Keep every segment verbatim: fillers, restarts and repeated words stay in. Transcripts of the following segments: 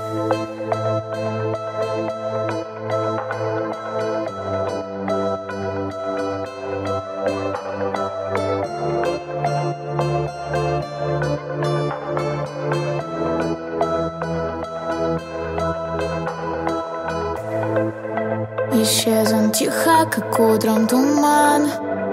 Исчез он тихо, как утром туман.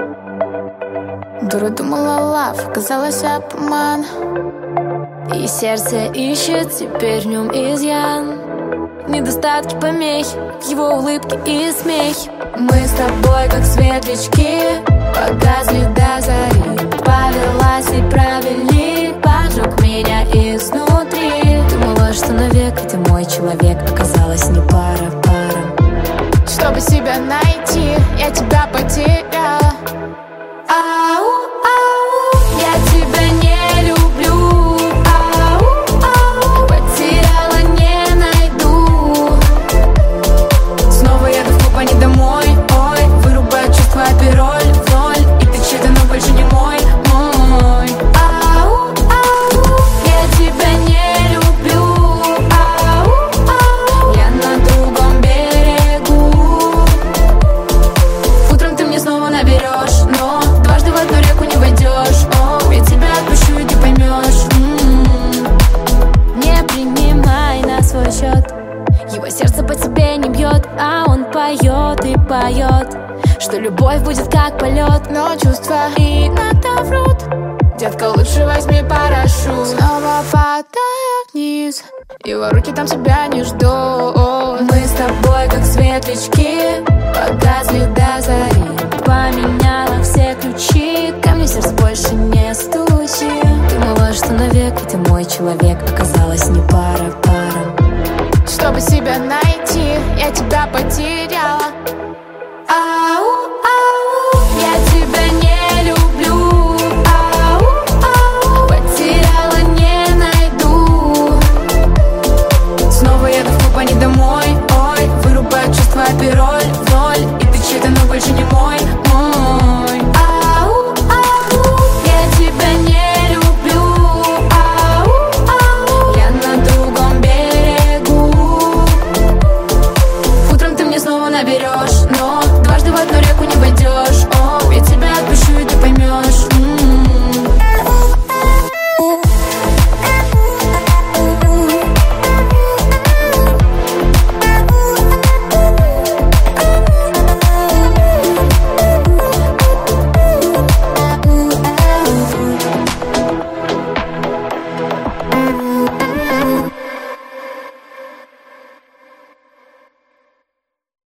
Дура думала, лав, оказалась обман. И сердце ищет теперь в нем изъян, недостатки, помехи в его улыбке и смехе. Мы с тобой как светлячки, погасли до зари. Повелась и провели, поджег меня изнутри. Думала, что навек ты мой человек, оказалась не пара, пара. Чтобы себя найти, я тебя потеряла. Ау, ау, я тебя не люблю. Ау, ау, потеряла, не найду. Снова еду в клуб, а не домой. Ой, вырубаю чувства, пироль в ноль. И ты чей-то, но больше не мой, мой. Ау, ау, я тебя не люблю. Ау, ау, я на другом берегу. Утром ты мне снова наберешь, но дважды в одну реку не войдешь. О, я тебя отпущу, и ты поймешь. М-м-м. Не принимай на свой счет, его сердце по тебе не бьет, а он поет и поет, что любовь будет как полет. Но чувства иногда врут. Детка, лучше возьми парашют. Снова падаю вниз, его руки там тебя не ждут. Мы с тобой как светлячки, погасли до зари. Поменяла все ключи, ко мне сердце больше не стучи. Думала, что навек ты мой человек, оказалась не пара, пара. Чтобы себя найти, я тебя потеряла. Ау,